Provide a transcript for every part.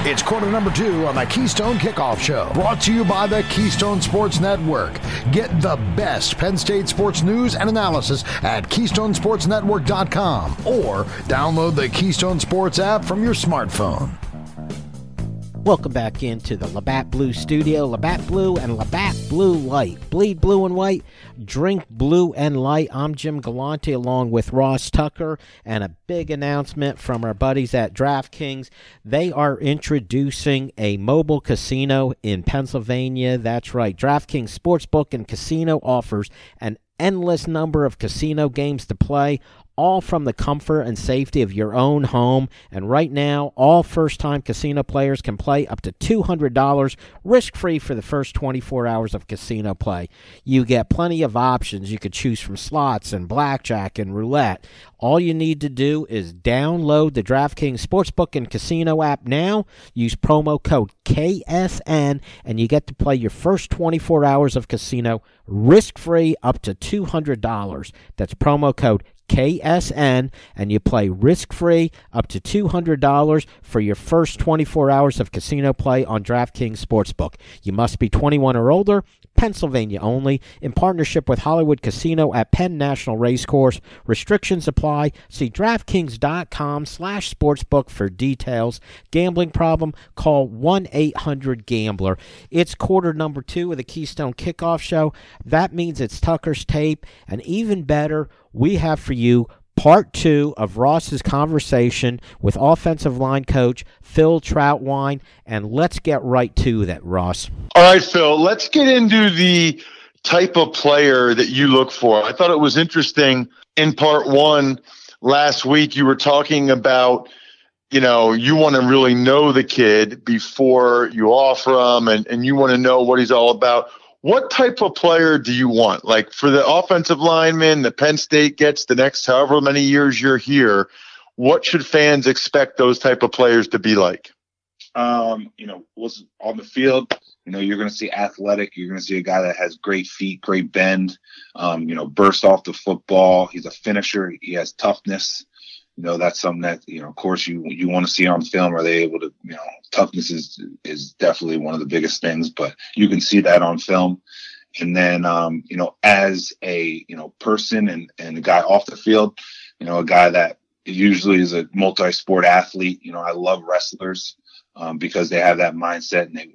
It's quarter number 2 on the Keystone Kickoff Show, brought to you by the Keystone Sports Network. Get the best Penn State sports news and analysis at KeystoneSportsNetwork.com or download the Keystone Sports app from your smartphone. Welcome back into the Labatt Blue Studio. Labatt Blue and Labatt Blue Light. Bleed blue and white, drink blue and light. I'm Jim Galante along with Ross Tucker, and a big announcement from our buddies at DraftKings. They are introducing a mobile casino in Pennsylvania. That's right. DraftKings Sportsbook and Casino offers an endless number of casino games to play, all from the comfort and safety of your own home. And right now, all first-time casino players can play up to $200 risk-free for the first 24 hours of casino play. You get plenty of options. You could choose from slots and blackjack and roulette. All you need to do is download the DraftKings Sportsbook and Casino app now. Use promo code KSN, and you get to play your first 24 hours of casino risk-free up to $200. That's promo code KSN, and you play risk-free up to $200 for your first 24 hours of casino play on DraftKings Sportsbook. You must be 21 or older, Pennsylvania only, in partnership with Hollywood Casino at Penn National Racecourse. Restrictions apply. See DraftKings.com/sportsbook for details. Gambling problem? Call 1-800-GAMBLER. It's quarter number 2 of the Keystone Kickoff Show. That means it's Tucker's tape, and even better, we have for you part 2 of Ross's conversation with offensive line coach Phil Trautwein, and let's get right to that, Ross. All right, Phil, let's get into the type of player that you look for. I thought it was interesting in part 1 last week, you were talking about, you want to really know the kid before you offer him, and you want to know what he's all about. What type of player do you want? Like for the offensive lineman that Penn State gets the next however many years you're here, what should fans expect those type of players to be like? Was on the field, you're going to see athletic. You're going to see a guy that has great feet, great bend, burst off the football. He's a finisher. He has toughness. That's something that, of course you want to see on film. Are they able to, toughness is definitely one of the biggest things, but you can see that on film. And then, as a, person and a guy off the field, a guy that usually is a multi-sport athlete. I love wrestlers because they have that mindset and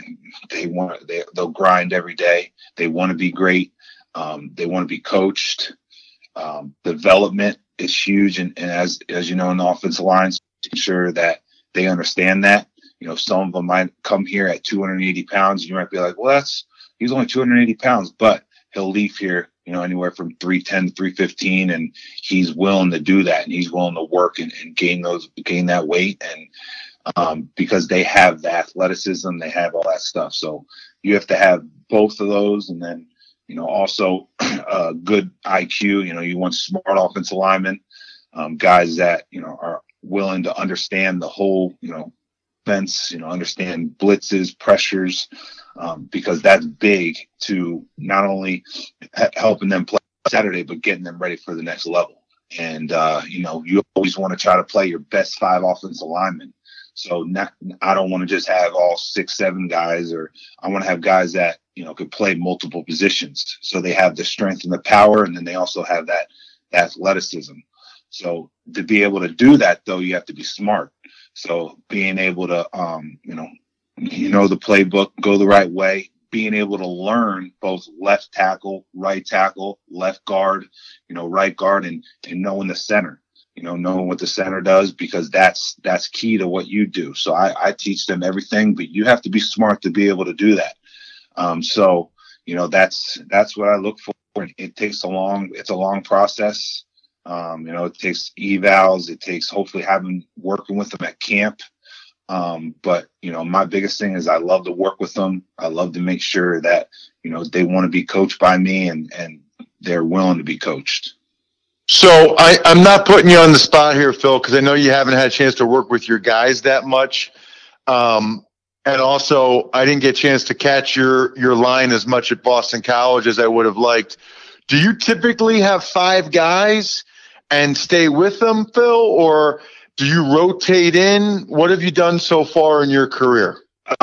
they'll grind every day. They want to be great. They want to be coached. Development is huge, and as you know, in the offensive line, ensure that they understand that. Some of them might come here at 280 pounds. And you might be like, well, he's only 280 pounds, but he'll leave here, anywhere from 310 to 315, and he's willing to do that, and he's willing to work and gain that weight, and because they have the athleticism, they have all that stuff. So you have to have both of those, and then also good IQ. You want smart offensive linemen, guys that, are willing to understand the whole, fence, understand blitzes, pressures, because that's big to not only helping them play Saturday, but getting them ready for the next level. And, you always want to try to play your best 5 offensive linemen. So I don't want to just have all 6, 7 guys, or I want to have guys that, could play multiple positions. So they have the strength and the power, and then they also have that athleticism. So to be able to do that, though, you have to be smart. So being able to, the playbook, go the right way, being able to learn both left tackle, left guard, right guard, and knowing the center. Knowing what the center does, because that's key to what you do. So I teach them everything, but you have to be smart to be able to do that. So that's what I look for. It's a long process. It takes evals. It takes hopefully working with them at camp. But my biggest thing is I love to work with them. I love to make sure that, they want to be coached by me and they're willing to be coached. So I'm not putting you on the spot here, Phil, because I know you haven't had a chance to work with your guys that much. And also, I didn't get a chance to catch your line as much at Boston College as I would have liked. Do you typically have 5 guys and stay with them, Phil? Or Do you rotate in? What have you done so far in your career?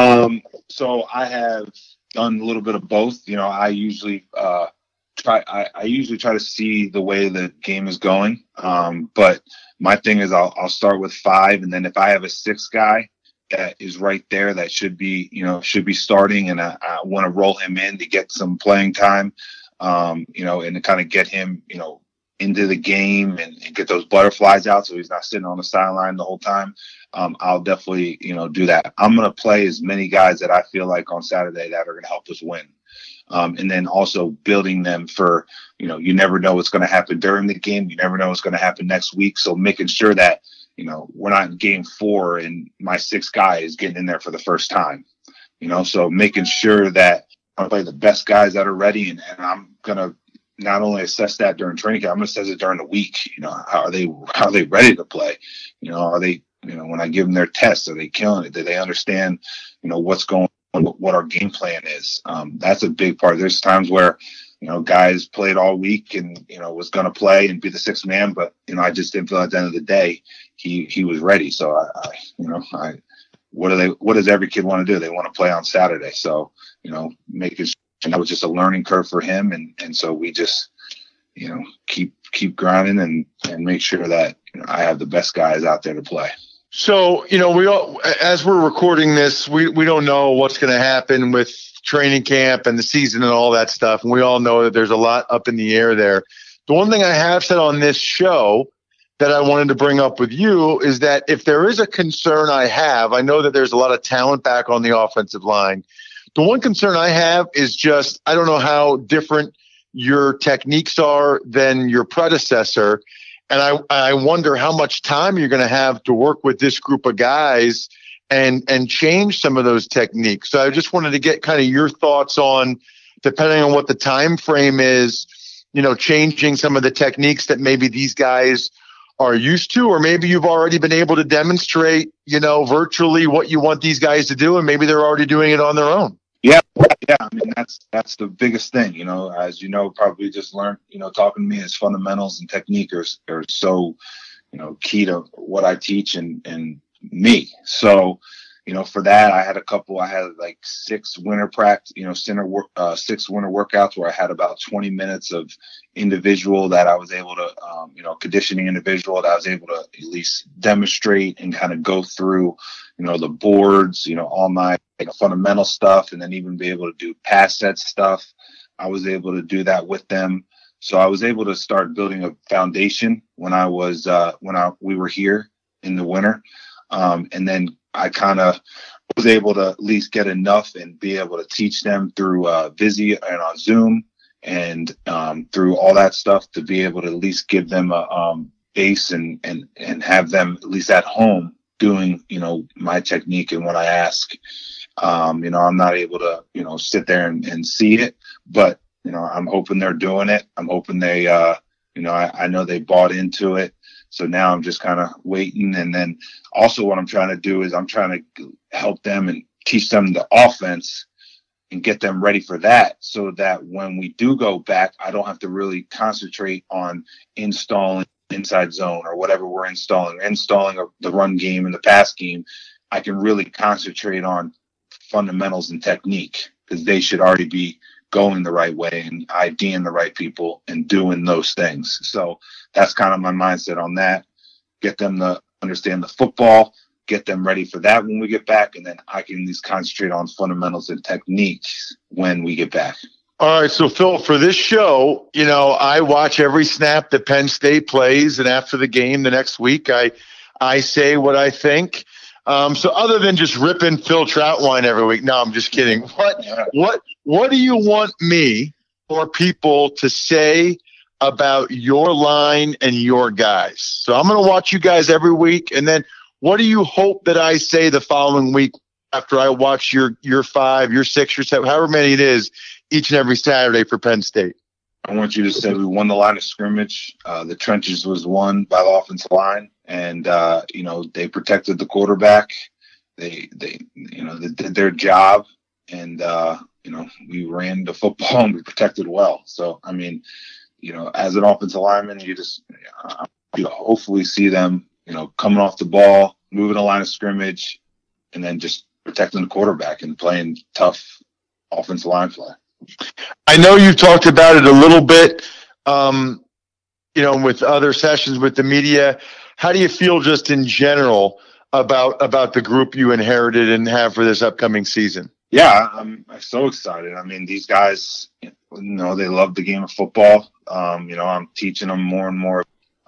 So I have done a little bit of both. You know, I usually try to see the way the game is going. But my thing is I'll start with 5, and then if I have a 6th guy that is right there that should be starting, and I want to roll him in to get some playing time, and to kind of get him, into the game and get those butterflies out so he's not sitting on the sideline the whole time. I'll definitely, do that. I'm going to play as many guys that I feel like on Saturday that are going to help us win. And then also building them for, you never know what's going to happen during the game. You never know what's going to happen next week. So making sure that, we're not in game 4 and my 6th guy is getting in there for the first time, so making sure that I play the best guys that are ready. And I'm going to not only assess that during training camp, I'm going to assess it during the week. How are they ready to play? Are they, when I give them their tests, are they killing it? Do they understand, what's going on, what our game plan is? That's a big part. There's times where, guys played all week and, was going to play and be the 6th man, but, I just didn't feel at the end of the day, he was ready. So what does every kid want to do? They want to play on Saturday. So, making sure that was just a learning curve for him. And so we just, keep grinding and make sure that I have the best guys out there to play. So, we all, as we're recording this, we don't know what's going to happen with training camp and the season and all that stuff. And we all know that there's a lot up in the air there. The one thing I have said on this show that I wanted to bring up with you is that if there is a concern I have, I know that there's a lot of talent back on the offensive line. The one concern I have is just, I don't know how different your techniques are than your predecessor. And I wonder how much time you're going to have to work with this group of guys and change some of those techniques. So I just wanted to get kind of your thoughts on, depending on what the time frame is, changing some of the techniques that maybe these guys are used to, or maybe you've already been able to demonstrate, virtually what you want these guys to do, and maybe they're already doing it on their own. Yeah. I mean, that's the biggest thing, as probably just learned, talking to me, is fundamentals and technique are so, key to what I teach and me. So, for that, I had like 6 winter practice, 6 winter workouts where I had about 20 minutes of individual that I was able to, conditioning individual that I was able to at least demonstrate and kind of go through, the boards, all my fundamental stuff, and then even be able to do pass set stuff. I was able to do that with them. So I was able to start building a foundation when we were here in the winter. And then I kind of was able to at least get enough and be able to teach them through Visi and on Zoom and through all that stuff to be able to at least give them a base and have them at least at home doing, my technique and what I ask. I'm not able to, sit there and see it, but, I'm hoping they're doing it. I'm hoping they, I know they bought into it. So now I'm just kind of waiting. And then also what I'm trying to do is I'm trying to help them and teach them the offense and get them ready for that, so that when we do go back, I don't have to really concentrate on installing inside zone or whatever we're installing the run game and the pass game. I can really concentrate on fundamentals and technique, because they should already be going the right way and IDing the right people and doing those things. So that's kind of my mindset on that. Get them to understand the football, get them ready for that when we get back, and then I can at least concentrate on fundamentals and techniques when we get back. All right, so Phil, for this show, I watch every snap that Penn State plays, and after the game the next week, I say what I think. So other than just ripping Phil Trautwein every week, no, I'm just kidding. What do you want me or people to say about your line and your guys? So I'm going to watch you guys every week, and then what do you hope that I say the following week after I watch your 5, your 6, your 7, however many it is, each and every Saturday for Penn State? I want you to say we won the line of scrimmage. The trenches was won by the offensive line, and they protected the quarterback. They did their job, and we ran the football and we protected well. So I mean, as an offensive lineman, you hopefully see them coming off the ball, moving the line of scrimmage, and then just protecting the quarterback and playing tough offensive line play. I know you've talked about it a little bit, with other sessions with the media. How do you feel just in general about the group you inherited and have for this upcoming season? Yeah, I'm so excited. I mean, these guys, they love the game of football. I'm teaching them more and more,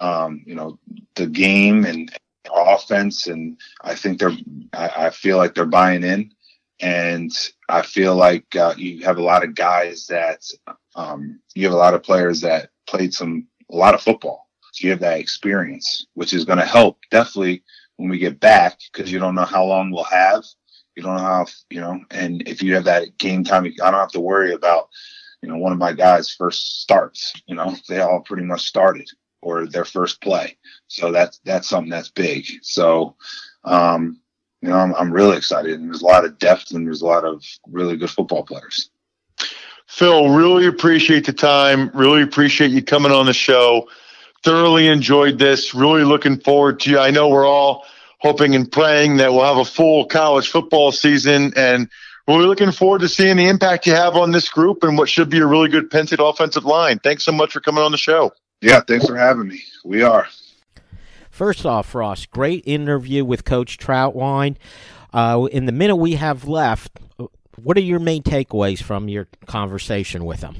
the game and offense, and I think I feel like they're buying in, and I feel like you have a lot of guys that you have a lot of players that played a lot of football, so you have that experience, which is going to help definitely when we get back, because you don't know how long we'll have. You don't know how, and if you have that game time, I don't have to worry about, one of my guys' first starts. They all pretty much started, or their first play. So that's something that's big. So, I'm really excited, and there's a lot of depth, and there's a lot of really good football players. Phil, really appreciate the time. Really appreciate you coming on the show. Thoroughly enjoyed this. Really looking forward to you. I know we're all hoping and praying that we'll have a full college football season, and really looking forward to seeing the impact you have on this group and what should be a really good Penn State offensive line. Thanks so much for coming on the show. Yeah, thanks for having me. We are. First off, Ross, great interview with Coach Trautwein. In the minute we have left, what are your main takeaways from your conversation with him?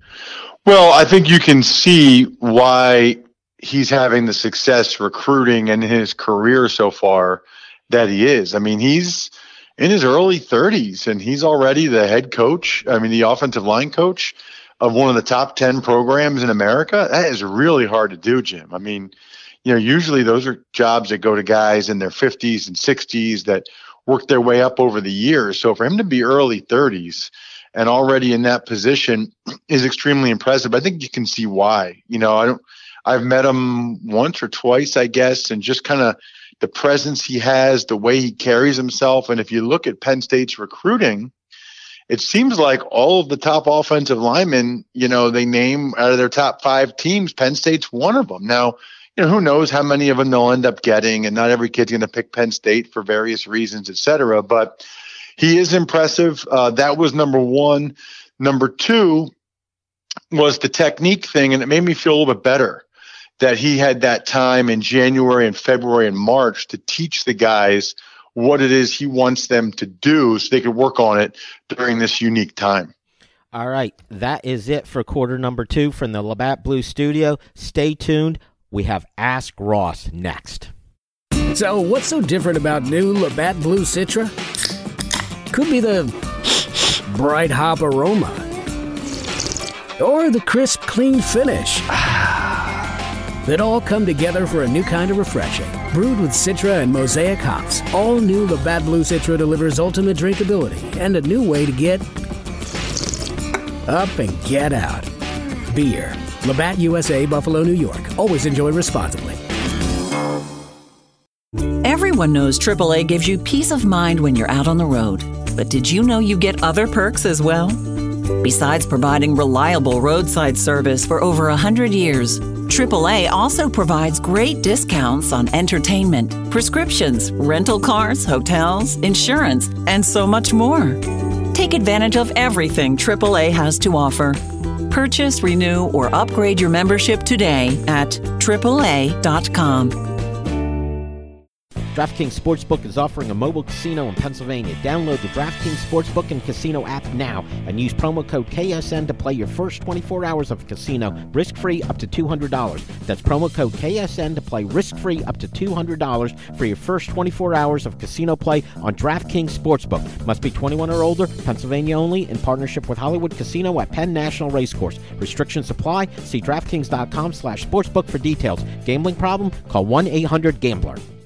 Well, I think you can see why he's having the success recruiting in his career so far that he is. I mean, he's in his early 30s, and he's already the head coach, the offensive line coach of one of the top 10 programs in America. That is really hard to do, Jim. I mean, usually those are jobs that go to guys in their 50s and 60s that work their way up over the years. So for him to be early 30s and already in that position is extremely impressive. I think you can see why. I've met him once or twice, I guess, and just kind of the presence he has, the way he carries himself. And if you look at Penn State's recruiting, it seems like all of the top offensive linemen, they name out of their top 5 teams, Penn State's one of them. Now, who knows how many of them they'll end up getting, and not every kid's going to pick Penn State for various reasons, et cetera. But he is impressive. That was number one. Number two was the technique thing, and it made me feel a little bit better that he had that time in January and February and March to teach the guys what it is he wants them to do so they could work on it during this unique time. All right, that is it for quarter number 2 from the Labatt Blue Studio. Stay tuned. We have Ask Ross next. So what's so different about new Labatt Blue Citra? Could be the bright hop aroma, or the crisp, clean finish. That all come together for a new kind of refreshing. Brewed with Citra and Mosaic hops, all new Labatt Blue Citra delivers ultimate drinkability and a new way to get up and get out. Beer. Labatt USA, Buffalo, New York. Always enjoy responsibly. Everyone knows AAA gives you peace of mind when you're out on the road. But did you know you get other perks as well? Besides providing reliable roadside service for over 100 years, AAA also provides great discounts on entertainment, prescriptions, rental cars, hotels, insurance, and so much more. Take advantage of everything AAA has to offer. Purchase, renew, or upgrade your membership today at AAA.com. DraftKings Sportsbook is offering a mobile casino in Pennsylvania. Download the DraftKings Sportsbook and Casino app now and use promo code KSN to play your first 24 hours of casino risk-free up to $200. That's promo code KSN to play risk-free up to $200 for your first 24 hours of casino play on DraftKings Sportsbook. Must be 21 or older, Pennsylvania only, in partnership with Hollywood Casino at Penn National Racecourse. Restrictions apply. See DraftKings.com/sportsbook for details. Gambling problem? Call 1-800-GAMBLER.